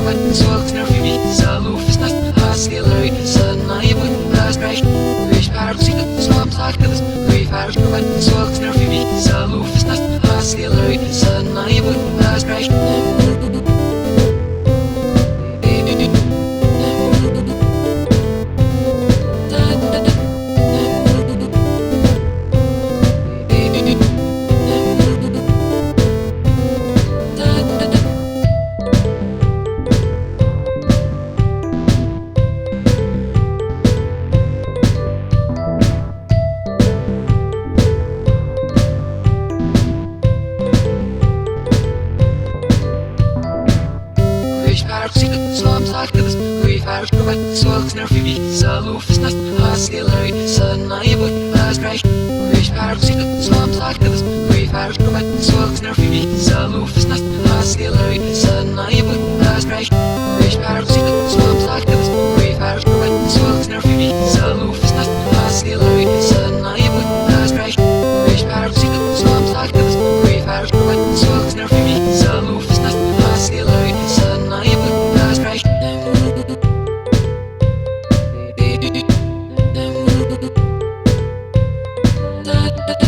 Zorgt naar wie zelf is naast haskiller zijn naïeve naastrecht. Wees waar ziet het slaap zacht het wees waar zorgt naar wie zelf is naast haskiller zijn naïeve naastrecht. Ziet het slaap zacht het wees waar zorgt naar wie zelf is naast haskiller zijn naïeve naastrecht. Wees waar ziet het slaap zacht het wees waar zorgt naar wie zelf is naast haskiller zijn naïeve naastrecht. Wees waar ziet het slaap zacht het wees waar zorgt naar wie zelf is naast haskiller zijn naïeve naastrecht. Wees waar ziet het slaap zacht het wees waar zorgt naar wie zelf is naast haskiller zijn naïeve naastrecht. Da da da